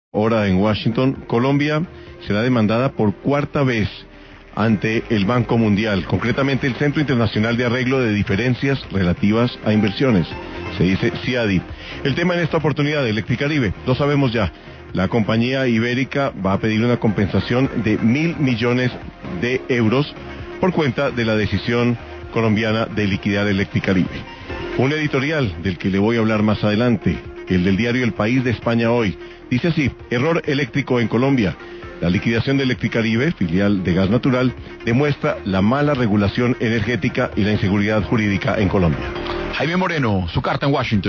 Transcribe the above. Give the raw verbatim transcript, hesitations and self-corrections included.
Hora en Washington, Colombia será demandada por cuarta vez ante el Banco Mundial, concretamente el Centro Internacional de Arreglo de Diferencias Relativas a Inversiones, se dice C I A D I. El tema en esta oportunidad de Electricaribe, lo sabemos ya, la compañía ibérica va a pedir una compensación de mil millones de euros por cuenta de la decisión colombiana de liquidar Electricaribe. Un editorial del que le voy a hablar más adelante, el del diario El País de España hoy, dice así: error eléctrico en Colombia. La liquidación de Electricaribe, filial de gas natural, demuestra la mala regulación energética y la inseguridad jurídica en Colombia. Jaime Moreno, su carta en Washington.